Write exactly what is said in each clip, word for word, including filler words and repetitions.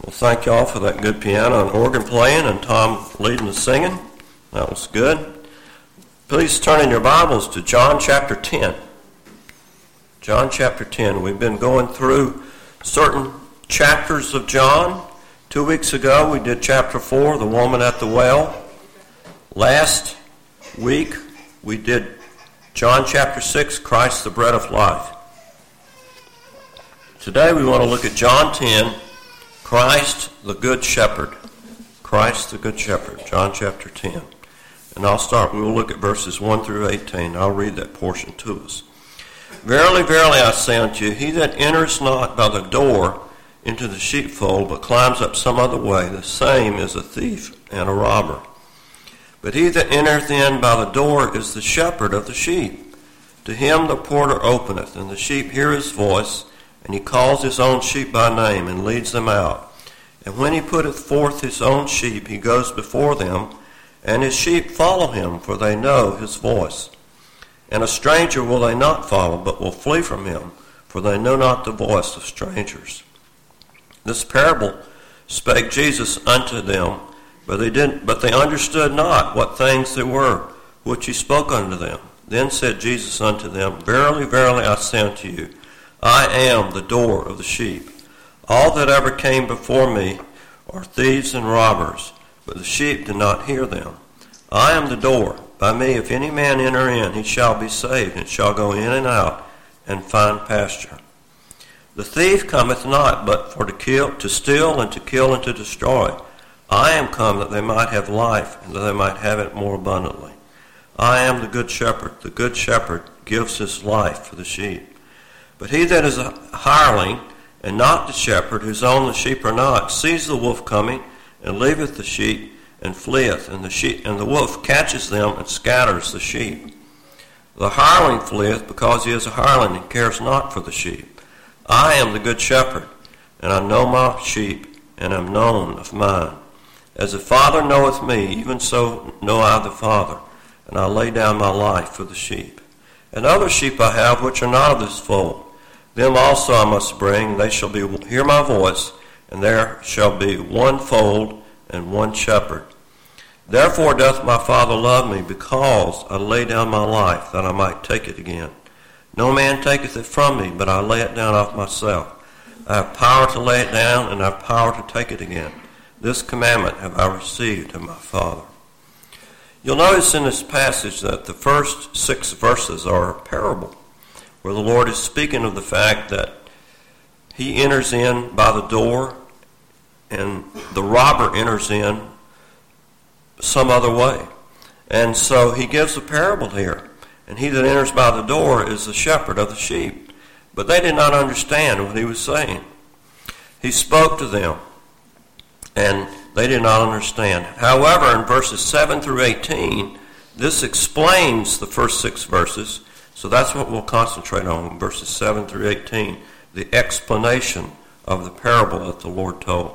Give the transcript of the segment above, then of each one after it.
Well, thank y'all for that good piano and organ playing and Tom leading the singing. That was good. Please turn in your Bibles to John chapter ten. John chapter ten. We've been going through certain chapters of John. Two weeks ago we did chapter four, the woman at the well. Last week we did John chapter six, Christ the bread of life. Today we want to look at John ten, Christ the good shepherd. Christ the good shepherd, John chapter ten. And I'll start, we will look at verses one through eighteen. I'll read that portion to us. Verily, verily, I say unto you, he that enters not by the door into the sheepfold, but climbs up some other way, the same is a thief and a robber. But he that entereth in by the door is the shepherd of the sheep. To him the porter openeth, and the sheep hear his voice, and he calls his own sheep by name, and leads them out. And when he putteth forth his own sheep, he goes before them, and his sheep follow him, for they know his voice. And a stranger will they not follow, but will flee from him, for they know not the voice of strangers. This parable spake Jesus unto them, but they didn't, but they understood not what things they were, which he spoke unto them. Then said Jesus unto them, Verily, verily, I say unto you, I am the door of the sheep. All that ever came before me are thieves and robbers, but the sheep did not hear them. I am the door. By me, if any man enter in, he shall be saved, and shall go in and out, and find pasture. The thief cometh not, but for to kill, to steal, and to kill, and to destroy. I am come that they might have life, and that they might have it more abundantly. I am the good shepherd. The good shepherd gives his life for the sheep. But he that is a hireling, and not the shepherd, whose own the sheep are not, sees the wolf coming, and leaveth the sheep, and fleeth, and the sheep and the wolf catches them, and scatters the sheep. The hireling fleeth, because he is a hireling, and cares not for the sheep. I am the good shepherd, and I know my sheep, and am known of mine. As the Father knoweth me, even so know I the Father, and I lay down my life for the sheep. And other sheep I have, which are not of this fold. Them also I must bring, they shall be hear my voice, and there shall be one fold and one shepherd. Therefore doth my Father love me, because I lay down my life, that I might take it again. No man taketh it from me, but I lay it down of myself. I have power to lay it down, and I have power to take it again. This commandment have I received of my Father. You'll notice in this passage that the first six verses are a parable, where the Lord is speaking of the fact that he enters in by the door, and the robber enters in some other way. And so he gives a parable here. And he that enters by the door is the shepherd of the sheep. But they did not understand what he was saying. He spoke to them, and they did not understand. However, in verses seven through eighteen, this explains the first six verses. So that's what we'll concentrate on, verses seven through eighteen, the explanation of the parable that the Lord told.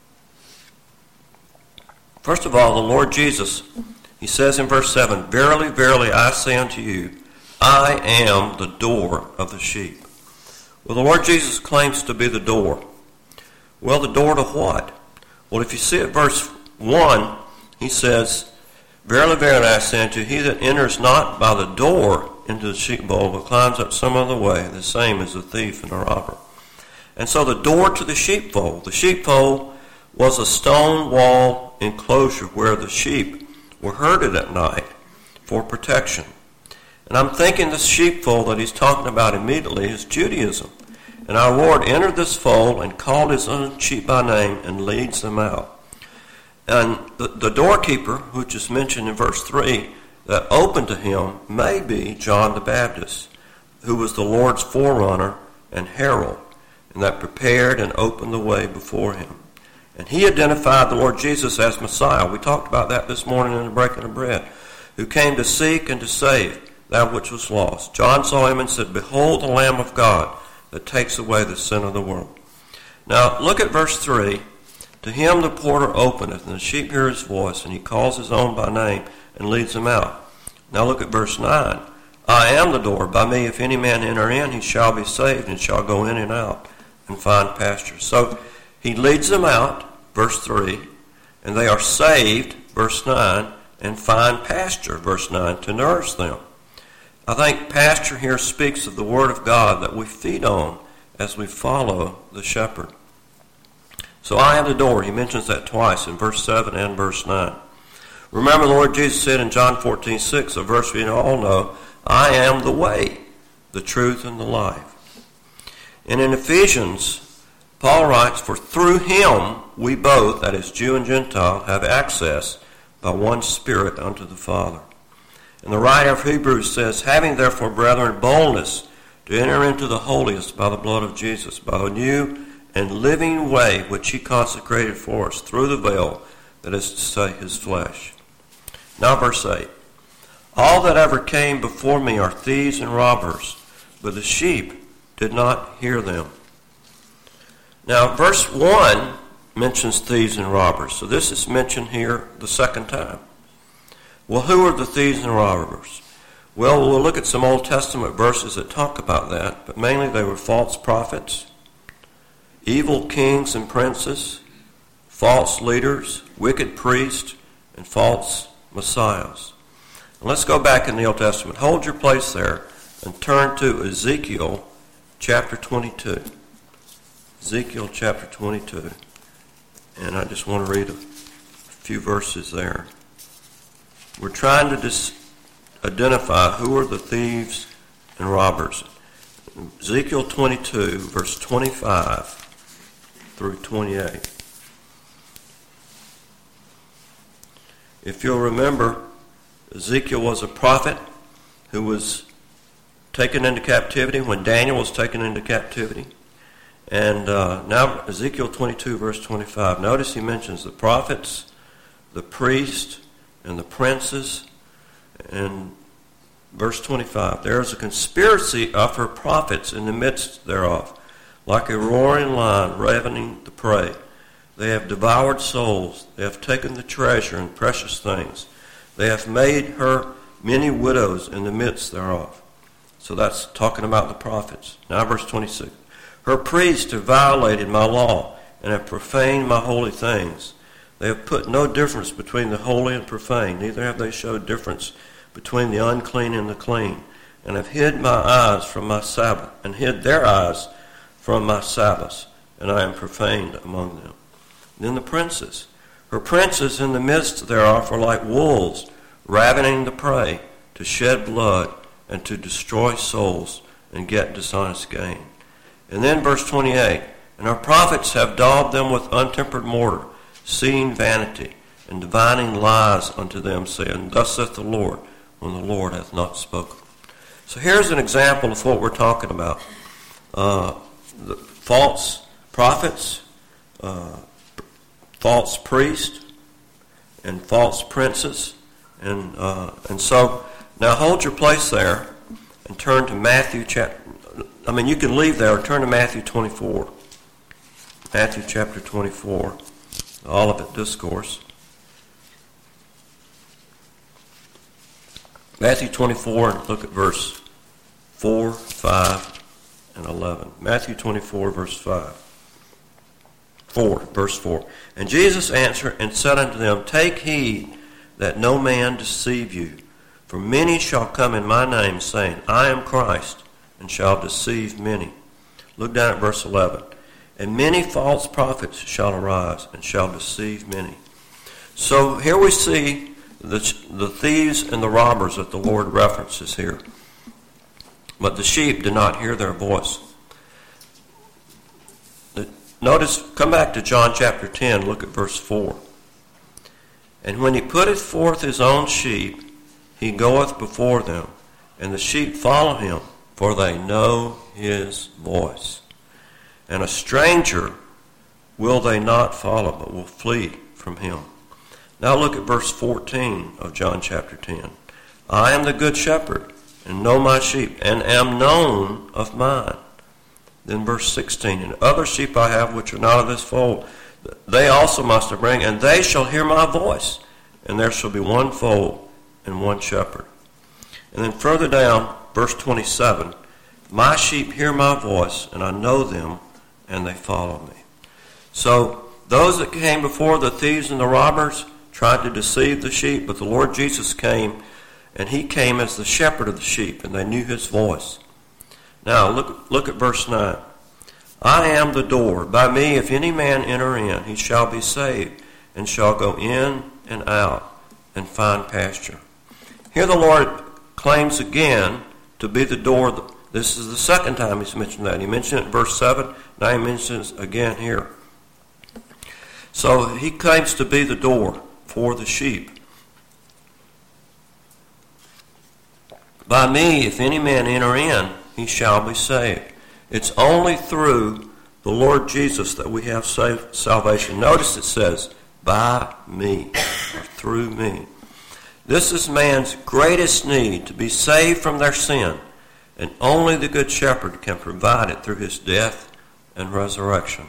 First of all, the Lord Jesus, he says in verse seven, Verily, verily, I say unto you, I am the door of the sheep. Well, the Lord Jesus claims to be the door. Well, the door to what? Well, if you see at verse one, he says, Verily, verily, I say unto you, he that enters not by the door into the sheepfold, but climbs up some other way, the same is a thief and a robber. And so the door to the sheepfold, the sheepfold was a stone wall enclosure where the sheep were herded at night for protection. And I'm thinking the sheepfold that he's talking about immediately is Judaism. And our Lord entered this fold and called his own sheep by name and leads them out. And the, the doorkeeper, which is mentioned in verse three, that opened to him may be John the Baptist, who was the Lord's forerunner and herald, and that prepared and opened the way before him. And he identified the Lord Jesus as Messiah. We talked about that this morning in the breaking of bread, who came to seek and to save that which was lost. John saw him and said, Behold the Lamb of God that takes away the sin of the world. Now look at verse three. To him the porter openeth, and the sheep hear his voice, and he calls his own by name and leads them out. Now look at verse nine. I am the door. By me, if any man enter in, he shall be saved, and shall go in and out and find pasture. So He leads them out, verse three, and they are saved, verse nine, and find pasture, verse nine, to nourish them. I think pasture here speaks of the Word of God that we feed on as we follow the shepherd. So I am the door. He mentions that twice in verse seven and verse nine. Remember, the Lord Jesus said in John fourteen six, a verse we all know, I am the way, the truth, and the life. And in Ephesians, Paul writes, for through him we both, that is Jew and Gentile, have access by one Spirit unto the Father. And the writer of Hebrews says, having therefore, brethren, boldness to enter into the holiest by the blood of Jesus, by the new and living way which he consecrated for us through the veil, that is to say, his flesh. Now verse eight. All that ever came before me are thieves and robbers, but the sheep did not hear them. Now verse one mentions thieves and robbers, so this is mentioned here the second time. Well, who are the thieves and robbers? Well, we'll look at some Old Testament verses that talk about that, but mainly they were false prophets, evil kings and princes, false leaders, wicked priests, and false messiahs. And let's go back in the Old Testament. Hold your place there and turn to Ezekiel chapter twenty-two. Ezekiel chapter twenty-two. And I just want to read a few verses there. We're trying to dis- identify who are the thieves and robbers. Ezekiel twenty-two, verse twenty-five through twenty-eight. If you'll remember, Ezekiel was a prophet who was taken into captivity when Daniel was taken into captivity. And uh, now Ezekiel twenty-two, verse twenty-five. Notice he mentions the prophets, the priests, and the princes. And verse twenty-five, there is a conspiracy of her prophets in the midst thereof, like a roaring lion ravening the prey. They have devoured souls. They have taken the treasure and precious things. They have made her many widows in the midst thereof. So that's talking about the prophets. Now verse twenty-six. Her priests have violated my law and have profaned my holy things. They have put no difference between the holy and profane, neither have they showed difference between the unclean and the clean, and have hid my eyes from my Sabbath, and hid their eyes from my Sabbaths, and I am profaned among them. And then the princes. Her princes in the midst thereof are like wolves, ravening the prey, to shed blood, and to destroy souls, and get dishonest gain. And then verse twenty-eight, and our prophets have daubed them with untempered mortar, seeing vanity, and divining lies unto them, saying, thus saith the Lord, when the Lord hath not spoken. So here's an example of what we're talking about. Uh, the false prophets, uh, false priests, and false princes. And uh, and so, now hold your place there and turn to Matthew chapter, I mean you can leave there or turn to Matthew twenty-four. Matthew chapter twenty-four, the Olivet Discourse. Matthew twenty-four, and look at verse four, five, and eleven. Matthew twenty-four, verse five. four, verse four. And Jesus answered and said unto them, take heed that no man deceive you. For many shall come in my name, saying, I am Christ, and shall deceive many. Look down at verse eleven. And many false prophets shall arise, and shall deceive many. So here we see the, the thieves and the robbers that the Lord references here. But the sheep did not hear their voice. Notice, come back to John chapter ten, look at verse four. And when he putteth forth his own sheep, he goeth before them, and the sheep follow him, for they know his voice. And a stranger will they not follow, but will flee from him. Now look at verse fourteen of John chapter ten. I am the good shepherd, and know my sheep, and am known of mine. Then verse sixteen, and other sheep I have which are not of this fold, they also must I bring, and they shall hear my voice, and there shall be one fold and one shepherd. And then further down, verse twenty-seven, my sheep hear my voice, and I know them, and they follow me. So those that came before, the thieves and the robbers, tried to deceive the sheep, but the Lord Jesus came, and he came as the shepherd of the sheep, and they knew his voice. Now look, look at verse nine. I am the door. By me, if any man enter in, he shall be saved, and shall go in and out and find pasture. Here the Lord claims again to be the door. This is the second time he's mentioned that. He mentioned it in verse seven. Now he mentions it again here. So he claims to be the door for the sheep. By me, if any man enter in, he shall be saved. It's only through the Lord Jesus that we have salvation. Notice it says, by me, or through me. This is man's greatest need, to be saved from their sin, and only the Good Shepherd can provide it through his death and resurrection.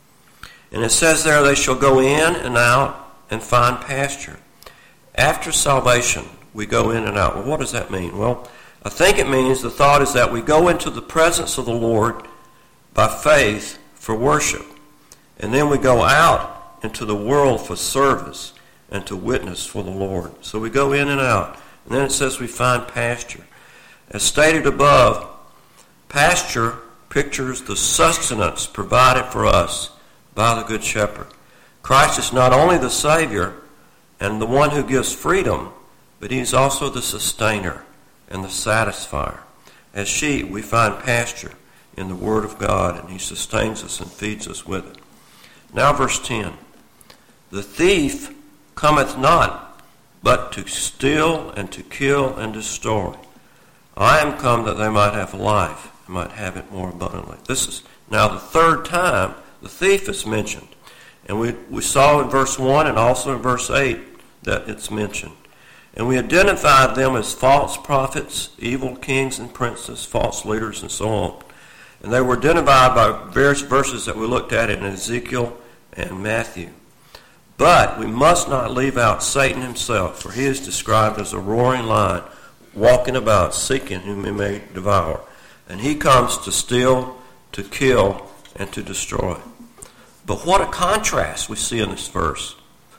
And it says there, they shall go in and out and find pasture. After salvation, we go in and out. Well, what does that mean? Well, I think it means, the thought is that we go into the presence of the Lord by faith for worship. And then we go out into the world for service and to witness for the Lord. So we go in and out. And then it says we find pasture. As stated above, pasture pictures the sustenance provided for us by the Good Shepherd. Christ is not only the Savior and the one who gives freedom, but he's also the sustainer and the satisfier. As sheep, we find pasture in the Word of God, and he sustains us and feeds us with it. Now verse ten. The thief cometh not, but to steal and to kill and destroy. I am come that they might have life, and might have it more abundantly. This is now the third time the thief is mentioned. And we, we saw in verse one and also in verse eight that it's mentioned. And we identified them as false prophets, evil kings and princes, false leaders, and so on. And they were identified by various verses that we looked at in Ezekiel and Matthew. But we must not leave out Satan himself, for he is described as a roaring lion, walking about, seeking whom he may devour. And he comes to steal, to kill, and to destroy. But what a contrast we see in this verse.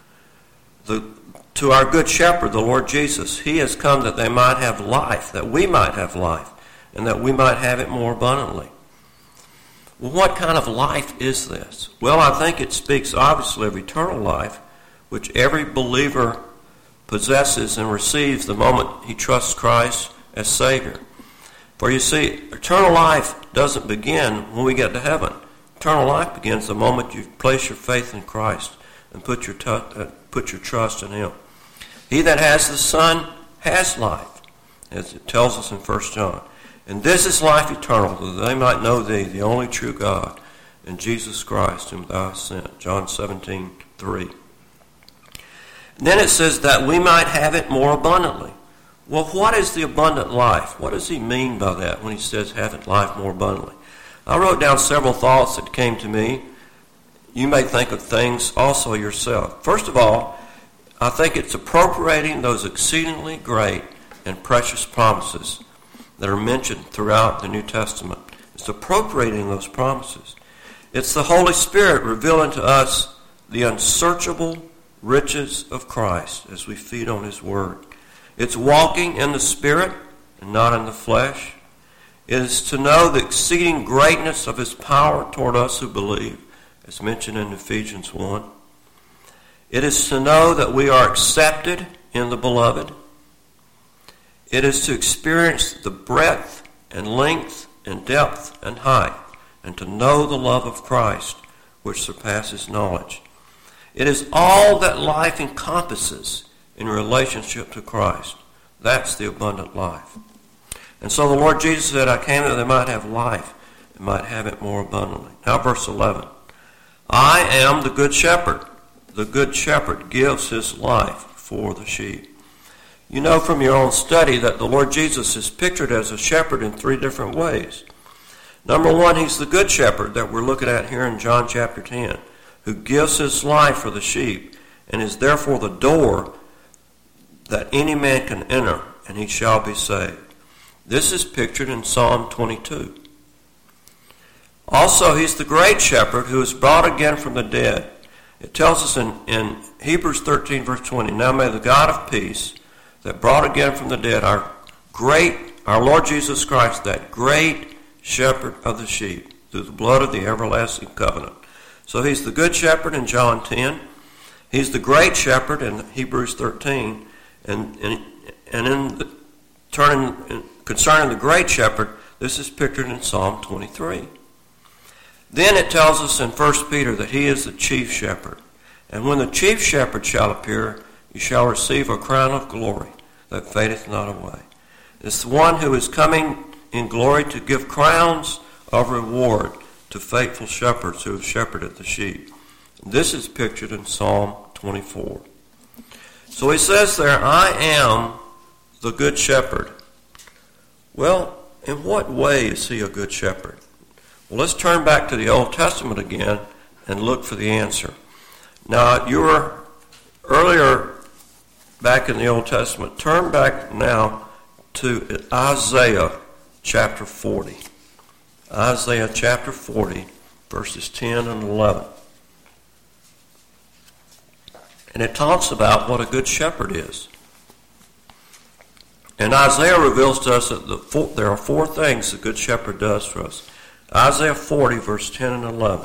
The To our Good Shepherd, the Lord Jesus, he has come that they might have life, that we might have life, and that we might have it more abundantly. Well, what kind of life is this? Well, I think it speaks obviously of eternal life, which every believer possesses and receives the moment he trusts Christ as Savior. For you see, eternal life doesn't begin when we get to heaven. Eternal life begins the moment you place your faith in Christ and put your, t- uh, put your trust in him. He that has the Son has life, as it tells us in First John. And this is life eternal, that they might know thee, the only true God, and Jesus Christ, whom thou hast sent. John seventeen three. And then it says that we might have it more abundantly. Well, what is the abundant life? What does he mean by that when he says have it life more abundantly? I wrote down several thoughts that came to me. You may think of things also yourself. First of all, I think it's appropriating those exceedingly great and precious promises that are mentioned throughout the New Testament. It's appropriating those promises. It's the Holy Spirit revealing to us the unsearchable riches of Christ as we feed on his Word. It's walking in the Spirit and not in the flesh. It is to know the exceeding greatness of his power toward us who believe, as mentioned in Ephesians one. It is to know that we are accepted in the Beloved. It is to experience the breadth and length and depth and height, and to know the love of Christ, which surpasses knowledge. It is all that life encompasses in relationship to Christ. That's the abundant life. And so the Lord Jesus said, I came that they might have life and might have it more abundantly. Now verse eleven. I am the Good Shepherd. The Good Shepherd gives his life for the sheep. You know from your own study that the Lord Jesus is pictured as a shepherd in three different ways. Number one, he's the Good Shepherd that we're looking at here in John chapter ten, who gives his life for the sheep and is therefore the door that any man can enter, and he shall be saved. This is pictured in Psalm twenty-two. Also, he's the great shepherd who is brought again from the dead. It tells us in, in Hebrews thirteen, verse twenty, now may the God of peace, that brought again from the dead our great, our Lord Jesus Christ, that great shepherd of the sheep, through the blood of the everlasting covenant. So he's the good shepherd in John ten. He's the great shepherd in Hebrews thirteen. And, and, and in the, turning, concerning the great shepherd, this is pictured in Psalm twenty-three. Then it tells us in First Peter that he is the chief shepherd. And when the chief shepherd shall appear, you shall receive a crown of glory that fadeth not away. It's the one who is coming in glory to give crowns of reward to faithful shepherds who have shepherded the sheep. This is pictured in Psalm twenty-four. So he says there, I am the good shepherd. Well, in what way is he a good shepherd? Well, let's turn back to the Old Testament again and look for the answer. Now, you were earlier back in the Old Testament. Turn back now to Isaiah chapter forty. Isaiah chapter forty, verses ten and eleven. And it talks about what a good shepherd is. And Isaiah reveals to us that the four, there are four things the good shepherd does for us. Isaiah forty, verse ten and eleven.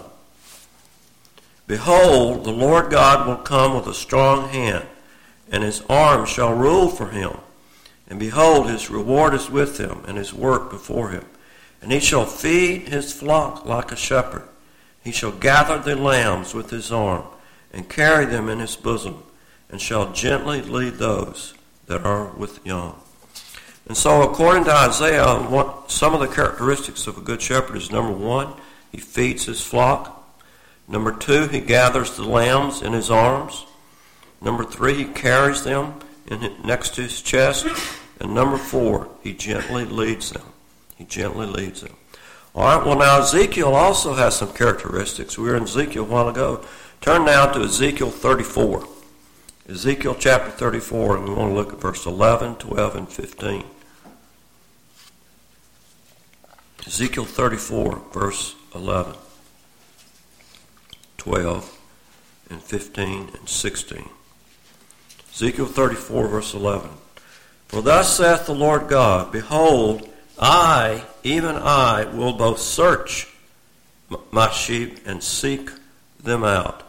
Behold, the Lord God will come with a strong hand, and his arm shall rule for him. And behold, his reward is with him, and his work before him. And he shall feed his flock like a shepherd. He shall gather the lambs with his arm, and carry them in his bosom, and shall gently lead those that are with young. And so according to Isaiah, what, some of the characteristics of a good shepherd is, number one, he feeds his flock. Number two, he gathers the lambs in his arms. Number three, he carries them in, next to his chest. And number four, he gently leads them. He gently leads them. All right, well now Ezekiel also has some characteristics. We were in Ezekiel a while ago. Turn now to Ezekiel thirty-four. Ezekiel chapter thirty-four, and we want to look at verse eleven, twelve, and fifteen. Ezekiel thirty-four, verse eleven, twelve, and fifteen, and sixteen. Ezekiel thirty-four, verse eleven. For thus saith the Lord God, Behold, I, even I, will both search my sheep and seek them out.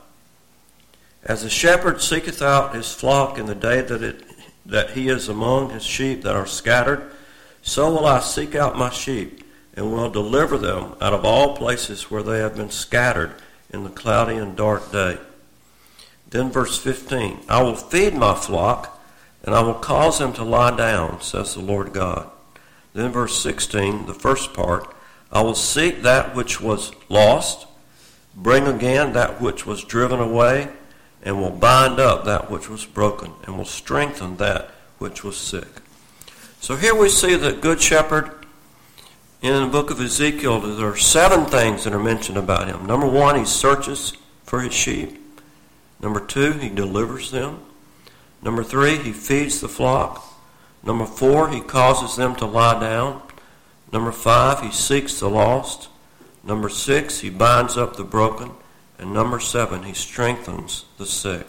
As a shepherd seeketh out his flock in the day that it that he is among his sheep that are scattered, so will I seek out my sheep, and will deliver them out of all places where they have been scattered in the cloudy and dark day. Then verse fifteen, I will feed my flock, and I will cause them to lie down, says the Lord God. Then verse sixteen, the first part, I will seek that which was lost, bring again that which was driven away, and will bind up that which was broken, and will strengthen that which was sick. So here we see the good shepherd in the book of Ezekiel. There are seven things that are mentioned about him. Number one, he searches for his sheep. Number two, he delivers them. Number three, he feeds the flock. Number four, he causes them to lie down. Number five, he seeks the lost. Number six, he binds up the broken. And number seven, he strengthens the sick.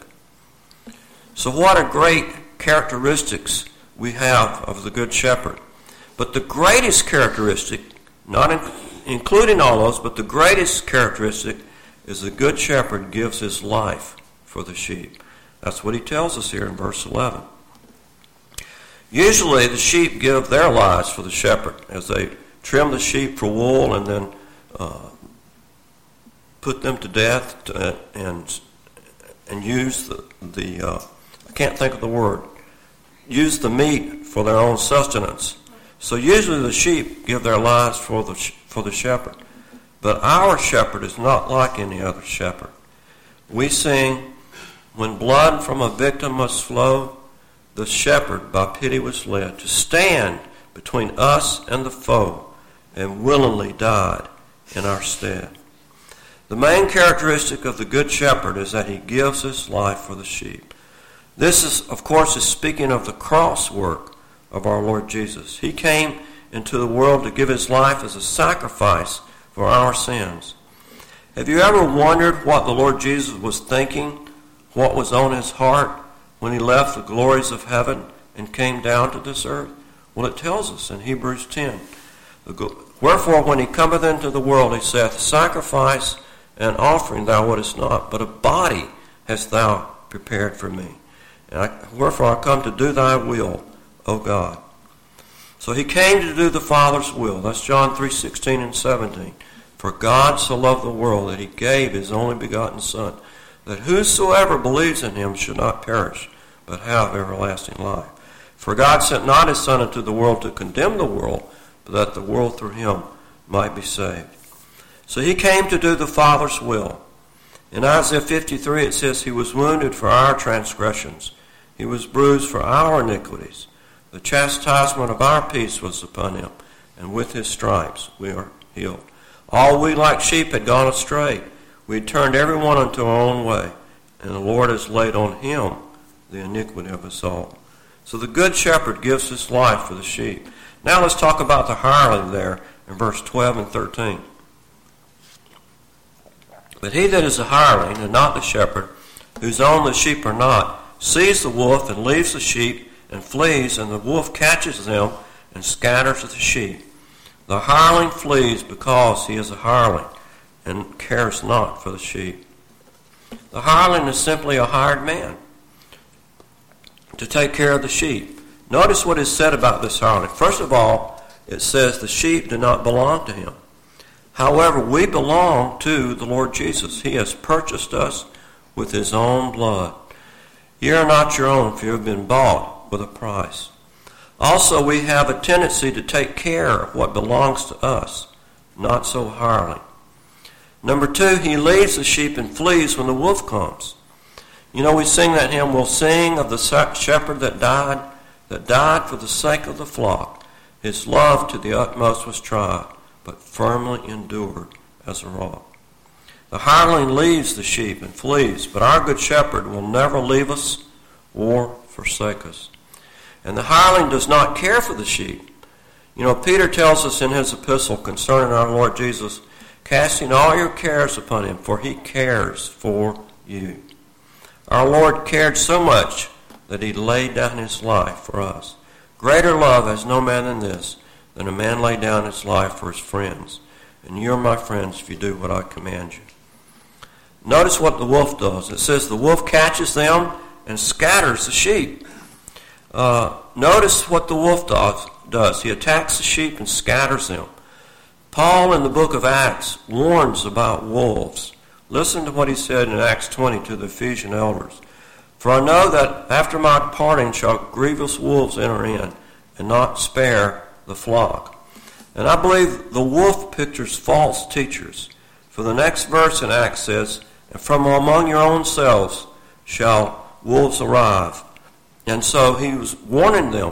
So what are great characteristics we have of the Good Shepherd? But the greatest characteristic, not in, including all those, but the greatest characteristic is the Good Shepherd gives his life for the sheep. That's what he tells us here in verse eleven. Usually the sheep give their lives for the shepherd as they trim the sheep for wool and then uh, put them to death to, and and use the, the uh, I can't think of the word, use the meat for their own sustenance. So usually the sheep give their lives for the for the shepherd. But our shepherd is not like any other shepherd. We sing, when blood from a victim must flow, the shepherd by pity was led to stand between us and the foe, and willingly died in our stead. The main characteristic of the Good Shepherd is that he gives his life for the sheep. This is, of course, is speaking of the cross work of our Lord Jesus. He came into the world to give his life as a sacrifice for our sins. Have you ever wondered what the Lord Jesus was thinking, what was on his heart when he left the glories of heaven and came down to this earth? Well, it tells us in Hebrews ten. Wherefore, when he cometh into the world, he saith, Sacrifice and offering thou wouldest not, but a body hast thou prepared for me. And I, wherefore I come to do thy will, O God. So he came to do the Father's will. That's John three sixteen and seventeen. For God so loved the world that he gave his only begotten Son, that whosoever believes in him should not perish, but have everlasting life. For God sent not his Son into the world to condemn the world, but that the world through him might be saved. So he came to do the Father's will. In Isaiah fifty-three it says, He was wounded for our transgressions. He was bruised for our iniquities. The chastisement of our peace was upon him, and with his stripes we are healed. All we like sheep had gone astray. We had turned every one unto our own way, and the Lord has laid on him the iniquity of us all. So the good shepherd gives his life for the sheep. Now let's talk about the hireling there in verse twelve and thirteen. But he that is a hireling, and not the shepherd, whose own the sheep are not, sees the wolf and leaves the sheep and flees, and the wolf catches them and scatters the sheep. The hireling flees because he is a hireling and cares not for the sheep. The hireling is simply a hired man to take care of the sheep. Notice what is said about this hireling. First of all, it says the sheep do not belong to him. However, we belong to the Lord Jesus. He has purchased us with his own blood. You are not your own, for you have been bought with a price. Also, we have a tendency to take care of what belongs to us, not so hireling. Number two, he leaves the sheep and flees when the wolf comes. You know, we sing that hymn, we'll sing of the shepherd that died, that died for the sake of the flock. His love to the utmost was tried, but firmly endured as a rock. The hireling leaves the sheep and flees, but our good shepherd will never leave us or forsake us. And the hireling does not care for the sheep. You know, Peter tells us in his epistle concerning our Lord Jesus, casting all your cares upon him, for he cares for you. Our Lord cared so much that he laid down his life for us. Greater love has no man than this, than a man lay down his life for his friends. And you're my friends if you do what I command you. Notice what the wolf does. It says the wolf catches them and scatters the sheep. Uh, notice what the wolf does, does. He attacks the sheep and scatters them. Paul in the book of Acts warns about wolves. Listen to what he said in Acts twenty to the Ephesian elders. For I know that after my departing shall grievous wolves enter in, and not spare the flock. And I believe the wolf pictures false teachers. For the next verse in Acts says, And from among your own selves shall wolves arise. And so he was warning them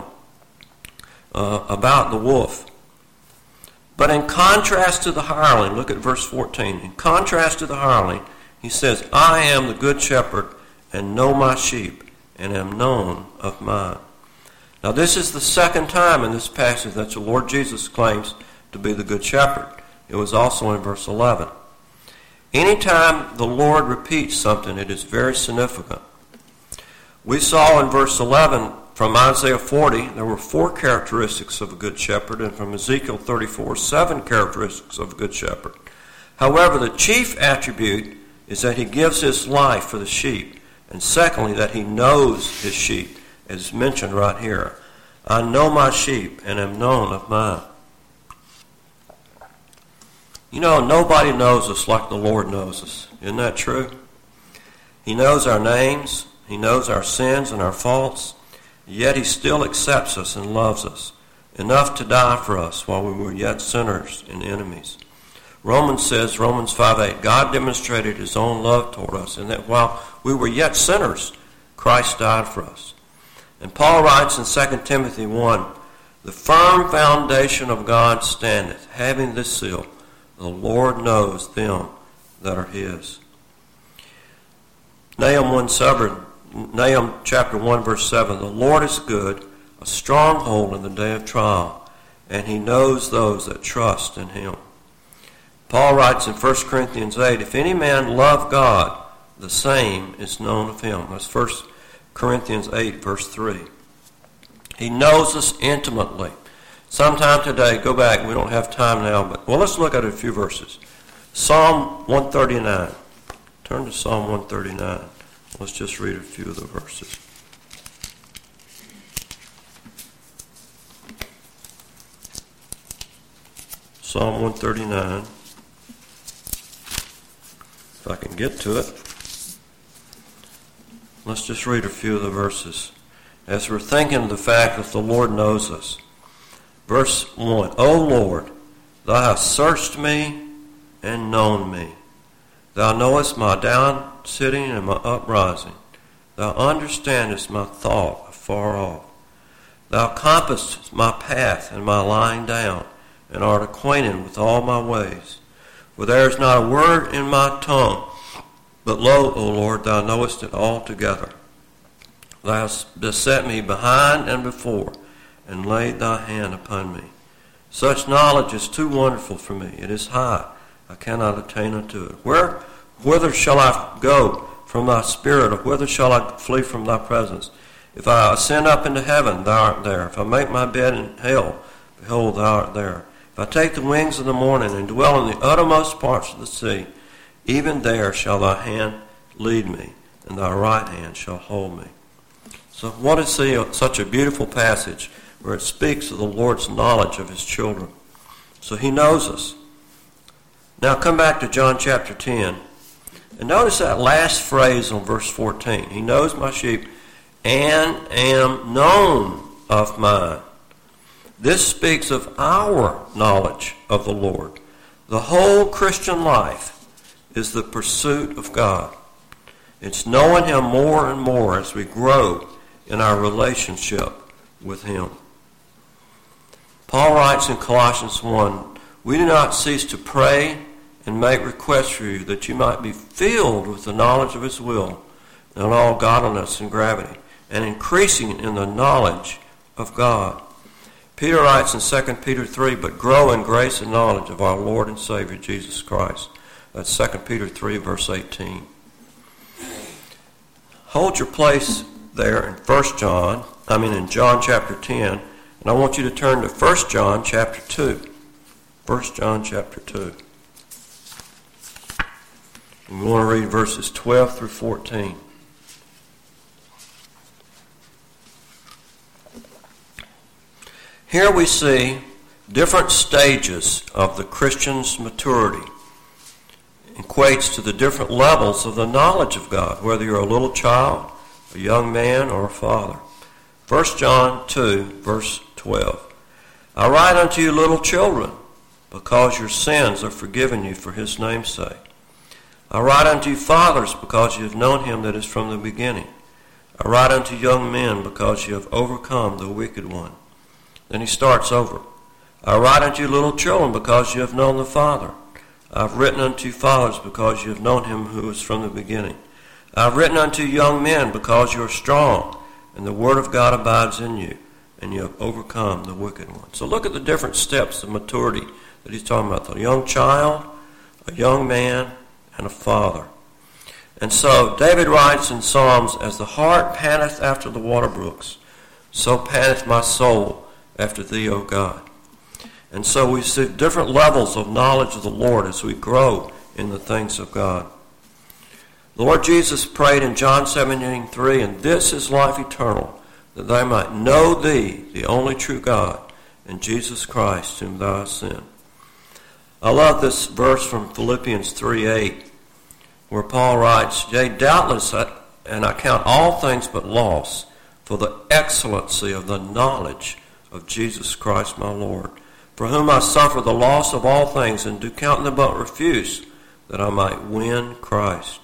uh, about the wolf. But in contrast to the hireling, look at verse fourteen. In contrast to the hireling, he says, I am the good shepherd, and know my sheep, and am known of mine. Now this is the second time in this passage that the Lord Jesus claims to be the good shepherd. It was also in verse eleven. Anytime the Lord repeats something, it is very significant. We saw in verse eleven from Isaiah forty, there were four characteristics of a good shepherd, and from Ezekiel thirty-four, seven characteristics of a good shepherd. However, the chief attribute is that he gives his life for the sheep, and secondly, that he knows his sheep, as mentioned right here. I know my sheep and am known of mine. You know, nobody knows us like the Lord knows us. Isn't that true? He knows our names. He knows our sins and our faults. Yet he still accepts us and loves us, enough to die for us while we were yet sinners and enemies. Romans says, Romans five eight, God demonstrated his own love toward us, in that while we were yet sinners, Christ died for us. And Paul writes in Second Timothy one, The firm foundation of God standeth, having this seal, the Lord knows them that are his. Nahum one seven, Nahum chapter one verse seven, The Lord is good, a stronghold in the day of trial, and he knows those that trust in him. Paul writes in First Corinthians eight, if any man love God, the same is known of him. That's First Corinthians eight, verse three. He knows us intimately. Sometime today, go back, we don't have time now, but well, let's look at a few verses. Psalm one thirty-nine. Turn to Psalm one thirty-nine. Let's just read a few of the verses. Psalm one thirty-nine. If I can get to it. Let's just read a few of the verses as we're thinking of the fact that the Lord knows us. Verse one, O Lord, thou hast searched me and known me. Thou knowest my down sitting and my uprising. Thou understandest my thought afar off. Thou compassest my path and my lying down, and art acquainted with all my ways. For there is not a word in my tongue, but lo, O Lord, thou knowest it altogether. Thou hast beset me behind and before, and laid thy hand upon me. Such knowledge is too wonderful for me. It is high. I cannot attain unto it. Where, whither shall I go from thy spirit, or whither shall I flee from thy presence? If I ascend up into heaven, thou art there. If I make my bed in hell, behold, thou art there. If I take the wings of the morning and dwell in the uttermost parts of the sea, even there shall thy hand lead me, and thy right hand shall hold me. So what is such a beautiful passage where it speaks of the Lord's knowledge of his children. So he knows us. Now come back to John chapter ten. And notice that last phrase on verse fourteen. He knows my sheep and am known of mine. This speaks of our knowledge of the Lord. The whole Christian life is the pursuit of God. It's knowing him more and more as we grow in our relationship with him. Paul writes in Colossians one, we do not cease to pray and make requests for you, that you might be filled with the knowledge of his will, and all godliness and gravity, and increasing in the knowledge of God. Peter writes in Second Peter three, but grow in grace and knowledge of our Lord and Savior Jesus Christ. That's Second Peter three, verse eighteen. Hold your place there in First John, I mean in John chapter ten, and I want you to turn to First John chapter two. First John chapter two. And we want to read verses twelve through fourteen. Here we see different stages of the Christian's maturity. It equates to the different levels of the knowledge of God, whether you're a little child, a young man, or a father. First John two, verse twelve. I write unto you, little children, because your sins are forgiven you for his name's sake. I write unto you, fathers, because you have known him that is from the beginning. I write unto young men, because you have overcome the wicked one. Then he starts over. I write unto you, little children, because you have known the Father. I have written unto you, fathers, because you have known him who is from the beginning. I have written unto you, young men, because you are strong, and the word of God abides in you, and you have overcome the wicked one. So look at the different steps of maturity that he's talking about. The young child, a young man, and a father. And so David writes in Psalms, as the hart panteth after the water brooks, so panteth my soul after thee, O God. And so we see different levels of knowledge of the Lord as we grow in the things of God. The Lord Jesus prayed in John seventeen three, and this is life eternal, that they might know thee, the only true God, and Jesus Christ, whom thou hast sent. I love this verse from Philippians three eight, where Paul writes, yea, doubtless, I, and I count all things but loss, for the excellency of the knowledge of Jesus Christ my Lord, for whom I suffer the loss of all things, and do count them but refuse, that I might win Christ.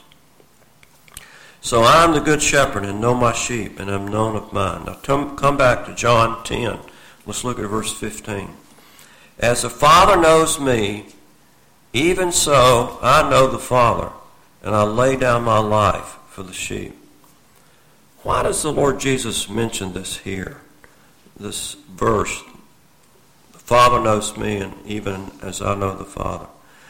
So I am the good shepherd, and know my sheep, and am known of mine. Now come back to John ten. Let's look at verse fifteen. As the Father knows me, even so I know the Father, and I lay down my life for the sheep. Why does the Lord Jesus mention this here? This verse, the Father knows me, and even as I know the Father.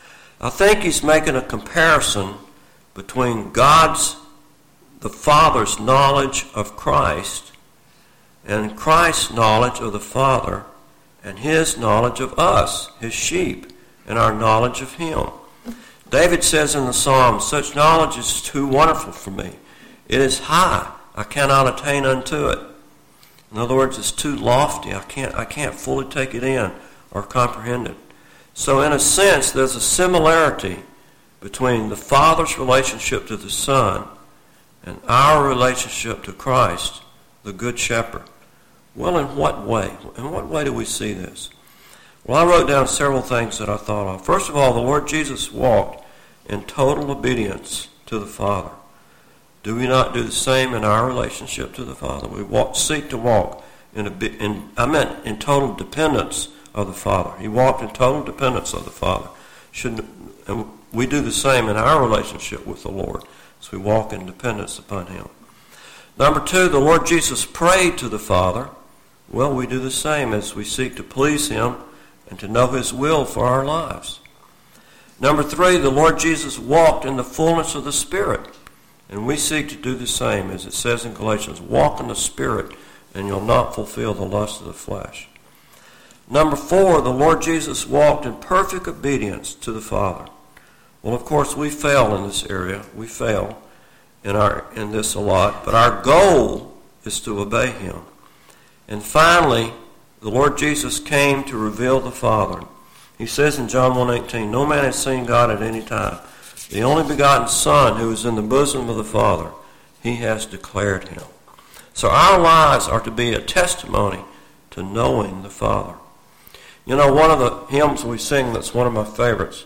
I think he's making a comparison between God's, the Father's knowledge of Christ and Christ's knowledge of the Father and his knowledge of us, his sheep, and our knowledge of him. David says in the Psalms, such knowledge is too wonderful for me. It is high. I cannot attain unto it. In other words, it's too lofty. I can't, I can't fully take it in or comprehend it. So in a sense, there's a similarity between the Father's relationship to the Son and our relationship to Christ, the Good Shepherd. Well, in what way? In what way do we see this? Well, I wrote down several things that I thought of. First of all, the Lord Jesus walked in total obedience to the Father. Do we not do the same in our relationship to the Father? We walk, seek to walk in, a, in, I meant in total dependence of the Father. He walked in total dependence of the Father. Should, and we do the same in our relationship with the Lord as we walk in dependence upon him. Number two, the Lord Jesus prayed to the Father. Well, we do the same as we seek to please him and to know his will for our lives. Number three, the Lord Jesus walked in the fullness of the Spirit. And we seek to do the same, as it says in Galatians, walk in the Spirit, and you'll not fulfill the lust of the flesh. Number four, the Lord Jesus walked in perfect obedience to the Father. Well, of course, we fail in this area. We fail in our in this a lot, but our goal is to obey him. And finally, the Lord Jesus came to reveal the Father. He says in John one eighteen, no man has seen God at any time. The only begotten Son who is in the bosom of the Father, he has declared him. So our lives are to be a testimony to knowing the Father. You know, one of the hymns we sing that's one of my favorites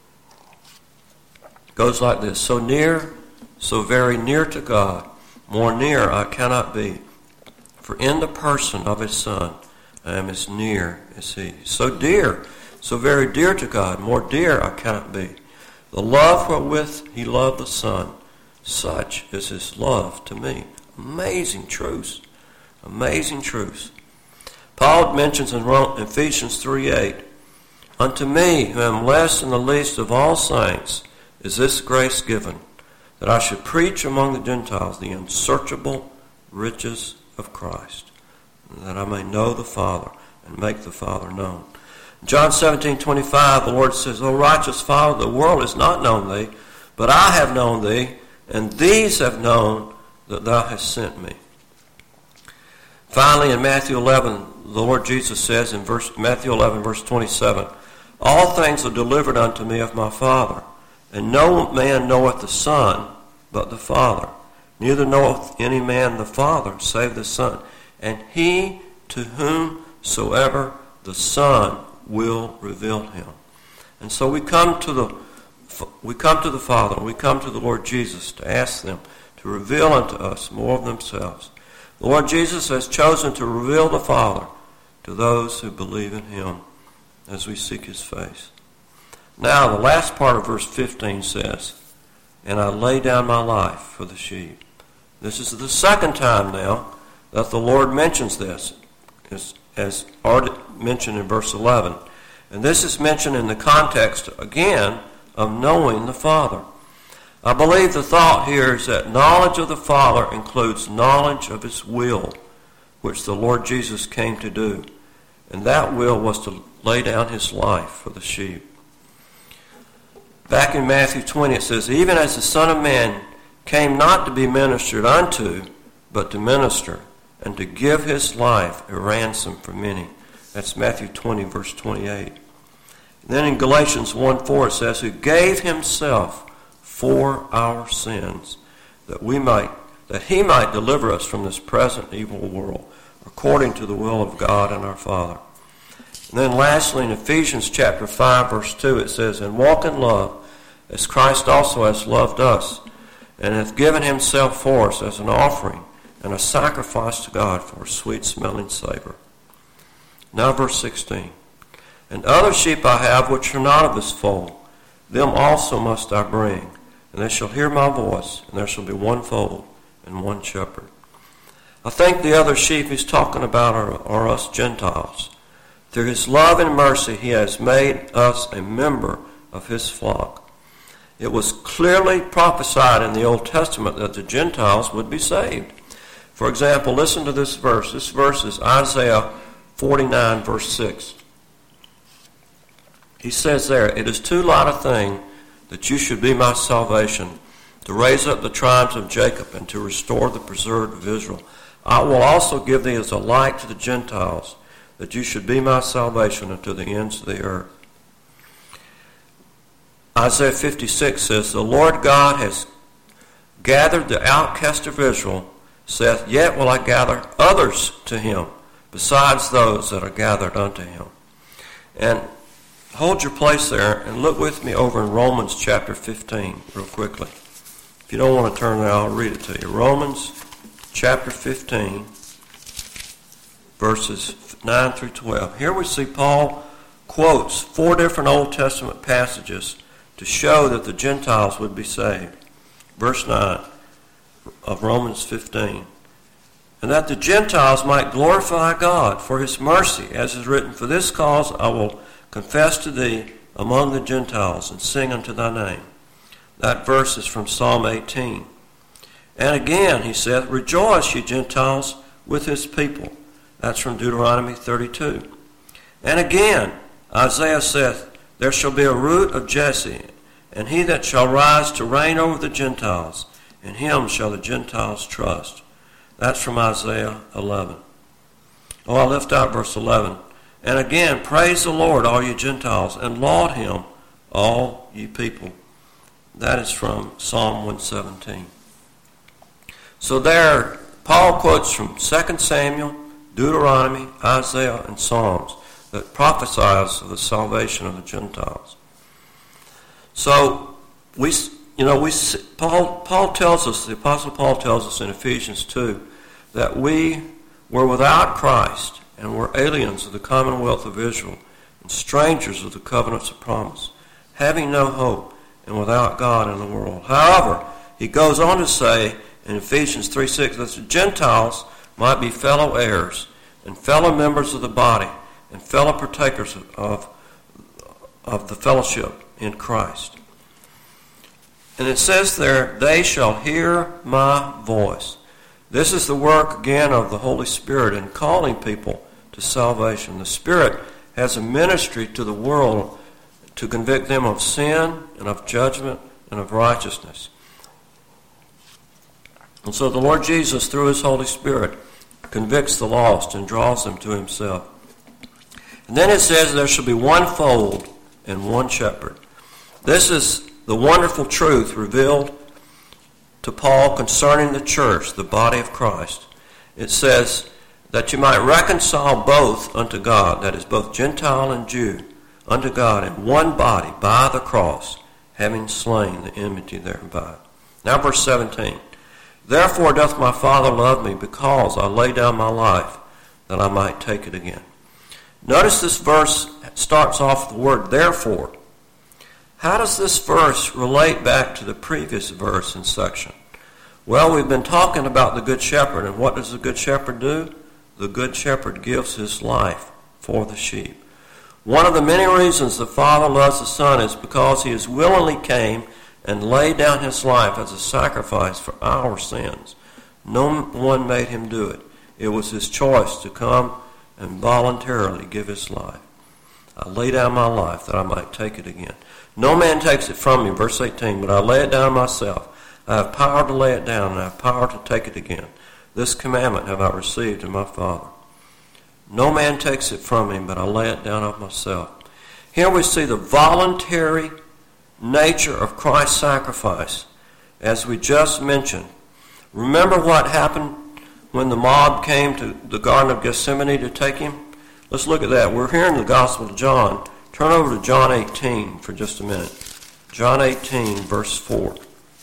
goes like this. So near, so very near to God, more near I cannot be. For in the person of his Son, I am as near as he. So dear, so very dear to God, more dear I cannot be. The love wherewith he loved the Son, such is his love to me. Amazing truths. Amazing truths. Paul mentions in Ephesians three eight, unto me, who am less than the least of all saints, is this grace given, that I should preach among the Gentiles the unsearchable riches of Christ, that I may know the Father and make the Father known. John seventeen twenty-five, the Lord says, O righteous Father, the world has not known thee, but I have known thee, and these have known that thou hast sent me. Finally, in Matthew eleven, the Lord Jesus says in verse, Matthew eleven, verse twenty-seven, all things are delivered unto me of my Father, and no man knoweth the Son but the Father. Neither knoweth any man the Father save the Son, and he to whomsoever the Son will reveal him. And so we come to the we come to the Father, we come to the Lord Jesus to ask them to reveal unto us more of themselves. The Lord Jesus has chosen to reveal the Father to those who believe in him as we seek his face. Now, the last part of verse fifteen says, and I lay down my life for the sheep. This is the second time now that the Lord mentions this, as, as already mentioned in verse eleven. And this is mentioned in the context, again, of knowing the Father. I believe the thought here is that knowledge of the Father includes knowledge of his will, which the Lord Jesus came to do. And that will was to lay down his life for the sheep. Back in Matthew twenty it says, even as the Son of Man came not to be ministered unto, but to minister, and to give his life a ransom for many. That's Matthew twenty, verse twenty-eight. Then in Galatians one four it says, who gave himself for our sins, that we might, that he might deliver us from this present evil world, according to the will of God and our Father. And then lastly, in Ephesians chapter five, verse two, it says, and walk in love, as Christ also has loved us, and hath given himself for us as an offering and a sacrifice to God for a sweet-smelling savor. Now verse sixteen. And other sheep I have which are not of this fold, them also must I bring, and they shall hear my voice, and there shall be one fold and one shepherd. I think the other sheep he's talking about are, are us Gentiles. Through his love and mercy he has made us a member of his flock. It was clearly prophesied in the Old Testament that the Gentiles would be saved. For example, listen to this verse. This verse is Isaiah forty-nine, verse six. He says there, "It is too light a thing that you should be my salvation, to raise up the tribes of Jacob and to restore the preserved of Israel. I will also give thee as a light to the Gentiles, that you should be my salvation unto the ends of the earth." Isaiah fifty-six says, "The Lord God has gathered the outcast of Israel, saith, Yet will I gather others to him, besides those that are gathered unto him." And hold your place there and look with me over in Romans chapter fifteen real quickly. If you don't want to turn there, I'll read it to you. Romans chapter fifteen, verses nine through twelve. Here we see Paul quotes four different Old Testament passages to show that the Gentiles would be saved. Verse nine of Romans fifteen. "And that the Gentiles might glorify God for his mercy, as is written, For this cause I will confess to thee among the Gentiles, and sing unto thy name." That verse is from Psalm eighteen. "And again, he saith, Rejoice, ye Gentiles, with his people." That's from Deuteronomy thirty-two. "And again, Isaiah saith, There shall be a root of Jesse, and he that shall rise to reign over the Gentiles, in him shall the Gentiles trust." That's from Isaiah eleven. Oh, I left out verse eleven. "And again, praise the Lord, all ye Gentiles, and laud him, all ye people." That is from Psalm one seventeen. So there, Paul quotes from Second Samuel, Deuteronomy, Isaiah, and Psalms that prophesies of the salvation of the Gentiles. So we, you know, we Paul Paul tells us, the Apostle Paul tells us in Ephesians two, that we were without Christ and were aliens of the commonwealth of Israel and strangers of the covenants of promise, having no hope and without God in the world. However, he goes on to say in Ephesians three six that the Gentiles might be fellow heirs and fellow members of the body and fellow partakers of, of, of the fellowship in Christ. And it says there, "They shall hear my voice." This is the work, again, of the Holy Spirit in calling people to salvation. The Spirit has a ministry to the world to convict them of sin and of judgment and of righteousness. And so the Lord Jesus, through his Holy Spirit, convicts the lost and draws them to himself. And then it says there shall be one fold and one shepherd. This is the wonderful truth revealed to Paul concerning the church, the body of Christ. It says that you might reconcile both unto God, that is both Gentile and Jew, unto God in one body by the cross, having slain the enmity thereby. Now verse seventeen. "Therefore doth my Father love me, because I lay down my life, that I might take it again." Notice this verse starts off with the word therefore. How does this verse relate back to the previous verse and section? Well, we've been talking about the Good Shepherd, and what does the Good Shepherd do? The Good Shepherd gives his life for the sheep. One of the many reasons the Father loves the Son is because he has willingly came and laid down his life as a sacrifice for our sins. No one made him do it. It was his choice to come and voluntarily give his life. "I lay down my life that I might take it again. No man takes it from me," verse eighteen, "but I lay it down myself. I have power to lay it down, and I have power to take it again. This commandment have I received of my Father." No man takes it from me, but I lay it down of myself. Here we see the voluntary nature of Christ's sacrifice, as we just mentioned. Remember what happened when the mob came to the Garden of Gethsemane to take him? Let's look at that. We're here in the Gospel of John. Turn over to John eighteen for just a minute. John eighteen, verse four.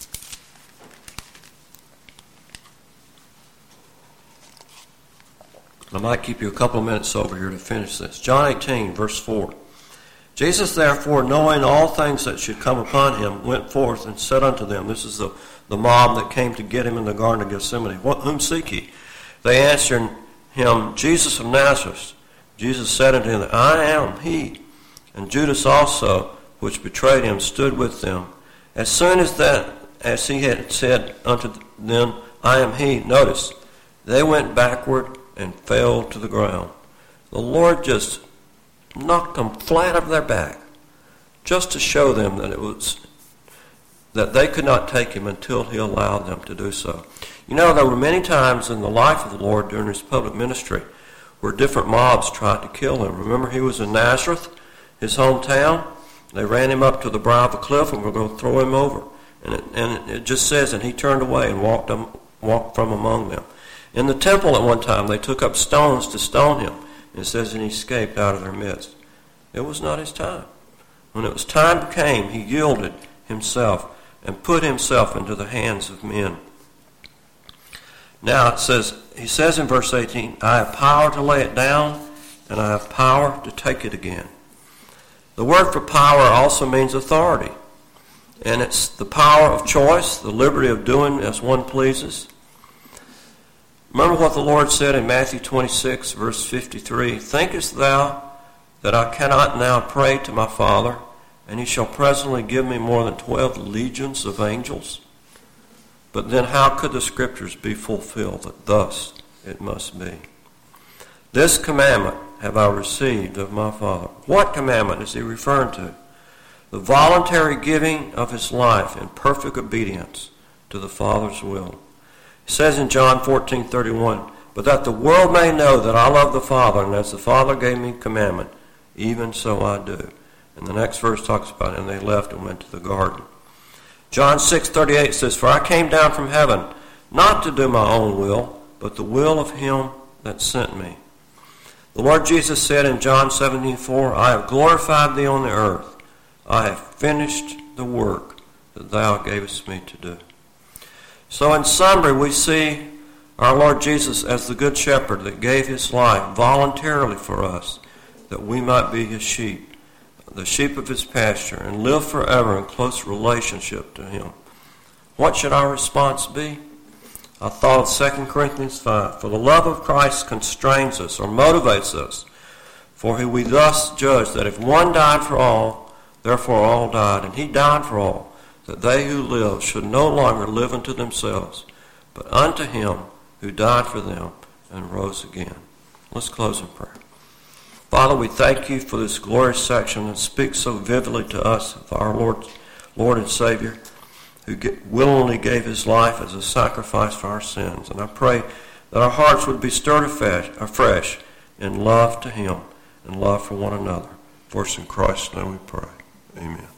I might keep you a couple of minutes over here to finish this. John eighteen, verse four. "Jesus therefore, knowing all things that should come upon him, went forth and said unto them," this is the, the mob that came to get him in the Garden of Gethsemane, "What, whom seek ye?" They answered him, "Jesus of Nazareth." Jesus said unto them, "I am he." And Judas also, which betrayed him, stood with them. As soon as that, as he had said unto them, I am he, notice, they went backward and fell to the ground. The Lord just knocked them flat over their back, just to show them that it was that they could not take him until he allowed them to do so. You know, there were many times in the life of the Lord during his public ministry where different mobs tried to kill him. Remember, he was in Nazareth, his hometown. They ran him up to the brow of the cliff and were going to throw him over. And it, and it just says, and he turned away and walked, um, walked from among them. In the temple at one time, they took up stones to stone him. It says, and he escaped out of their midst. It was not his time. When it was time came, he yielded himself and put himself into the hands of men. Now it says, he says in verse eighteen, I have power to lay it down, and I have power to take it again. The word for power also means authority. And it's the power of choice, the liberty of doing as one pleases. Remember what the Lord said in Matthew twenty-six, verse fifty-three, Thinkest thou that I cannot now pray to my Father, and he shall presently give me more than twelve legions of angels? But then how could the Scriptures be fulfilled that thus it must be? This commandment have I received of my Father. What commandment is he referring to? The voluntary giving of his life in perfect obedience to the Father's will. It says in John fourteen thirty-one, But that the world may know that I love the Father, and as the Father gave me commandment, even so I do. And the next verse talks about it, and they left and went to the garden. John six thirty-eight says, For I came down from heaven, not to do my own will, but the will of him that sent me. The Lord Jesus said in John seventeen four, I have glorified thee on the earth. I have finished the work that thou gavest me to do. So in summary, we see our Lord Jesus as the good shepherd that gave his life voluntarily for us, that we might be his sheep, the sheep of his pasture, and live forever in close relationship to him. What should our response be? I thought of Second Corinthians five. For the love of Christ constrains us or motivates us. For we thus judge that if one died for all, therefore all died. And he died for all, that they who live should no longer live unto themselves, but unto him who died for them and rose again. Let's close in prayer. Father, we thank you for this glorious section that speaks so vividly to us of our Lord, Lord and Savior, who willingly gave his life as a sacrifice for our sins. And I pray that our hearts would be stirred afresh in love to him and love for one another. For it's in Christ's name we pray. Amen.